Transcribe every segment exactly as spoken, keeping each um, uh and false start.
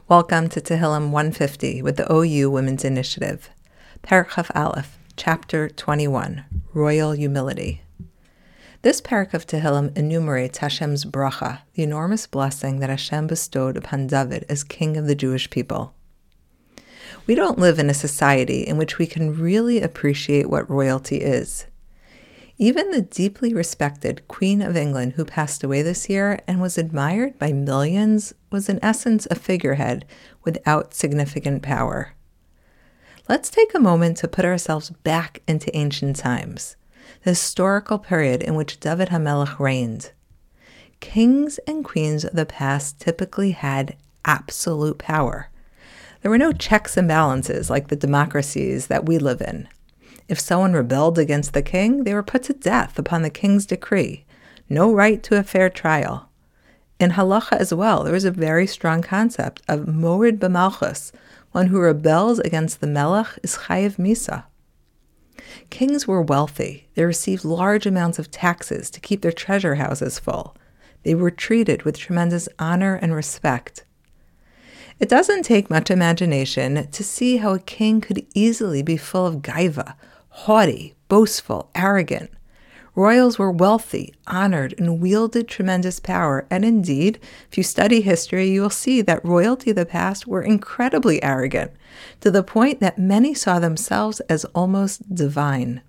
Welcome to Tehillim one fifty with the O U Women's Initiative. Perek Chaf Aleph, Chapter twenty-one, Royal Humility. This Perek of Tehillim enumerates Hashem's bracha, the enormous blessing that Hashem bestowed upon David as king of the Jewish people. We don't live in a society in which we can really appreciate what royalty is. Even the deeply respected Queen of England, who passed away this year and was admired by millions, was in essence a figurehead without significant power. Let's take a moment to put ourselves back into ancient times, the historical period in which David HaMelech reigned. Kings and queens of the past typically had absolute power. There were no checks and balances like the democracies that we live in. If someone rebelled against the king, they were put to death upon the king's decree. No right to a fair trial. In halacha as well, there is a very strong concept of morid b'malchus. One who rebels against the melech is chayiv misa. Kings were wealthy. They received large amounts of taxes to keep their treasure houses full. They were treated with tremendous honor and respect. It doesn't take much imagination to see how a king could easily be full of gaiva, haughty, boastful, arrogant. Royals were wealthy, honored, and wielded tremendous power. And indeed, if you study history, you will see that royalty of the past were incredibly arrogant, to the point that many saw themselves as almost divine.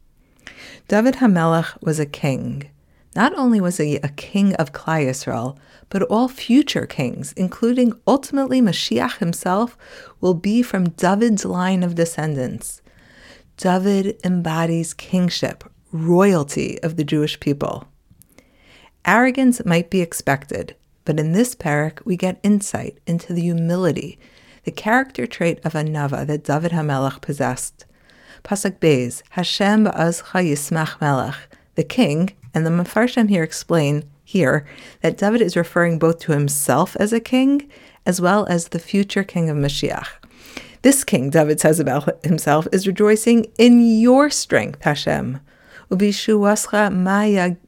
David HaMelech was a king. Not only was he a king of Klal Yisrael, but all future kings, including ultimately Mashiach himself, will be from David's line of descendants. David embodies kingship, royalty of the Jewish people. Arrogance might be expected, but in this perek we get insight into the humility, the character trait of a Nava that David HaMelech possessed. Pasuk Beis, Hashem ba'azcha yismach melech, the king, and the Mefarshim here explain here that David is referring both to himself as a king as well as the future king of Mashiach. This king, David says about himself, is rejoicing in your strength, Hashem. Ubishuascha ma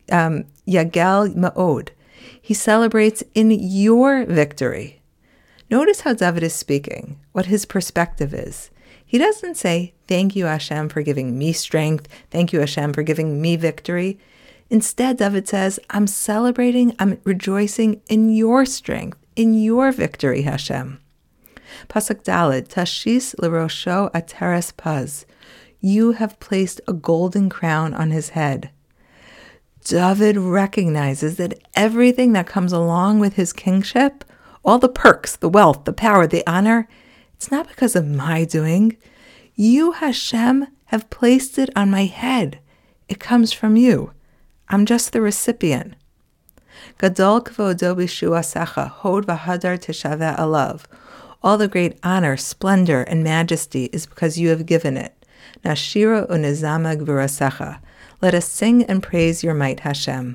yagal ma'od. He celebrates in your victory. Notice how David is speaking, what his perspective is. He doesn't say, thank you, Hashem, for giving me strength. Thank you, Hashem, for giving me victory. Instead, David says, I'm celebrating, I'm rejoicing in your strength, in your victory, Hashem. Pasuk Daled, Tashis l'rosho ateres paz. You have placed a golden crown on his head. David recognizes that everything that comes along with his kingship, all the perks, the wealth, the power, the honor, it's not because of my doing. You, Hashem, have placed it on my head. It comes from you. I'm just the recipient. Gadol kvodo b'shuasecha, hod v'hadar teshaveh alav. All the great honor, splendor, and majesty is because you have given it. Nashira unizama gvurasecha. Let us sing and praise your might, Hashem.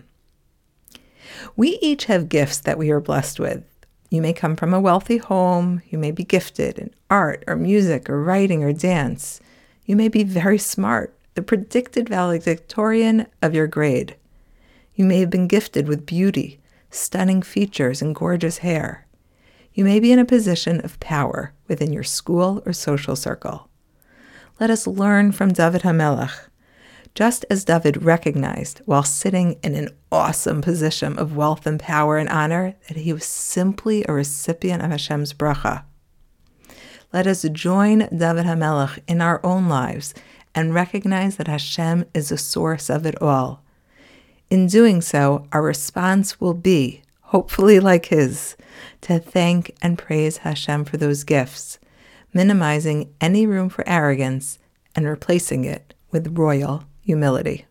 We each have gifts that we are blessed with. You may come from a wealthy home. You may be gifted in art or music or writing or dance. You may be very smart, the predicted valedictorian of your grade. You may have been gifted with beauty, stunning features, and gorgeous hair. You may be in a position of power within your school or social circle. Let us learn from David HaMelech. Just as David recognized while sitting in an awesome position of wealth and power and honor that he was simply a recipient of Hashem's bracha. Let us join David HaMelech in our own lives and recognize that Hashem is the source of it all. In doing so, our response will be, hopefully like his, to thank and praise Hashem for those gifts, minimizing any room for arrogance and replacing it with royal humility.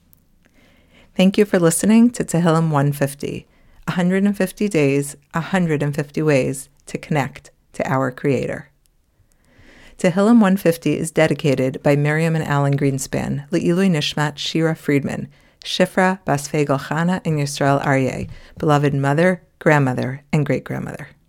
Thank you for listening to Tehillim one fifty, one hundred fifty days, one hundred fifty ways to connect to our Creator. Tehillim one fifty is dedicated by Miriam and Alan Greenspan, Le'ilui Nishmat Shira Friedman, Shifra Basfegel Chana, and Yisrael Aryeh, beloved mother, grandmother, and great-grandmother.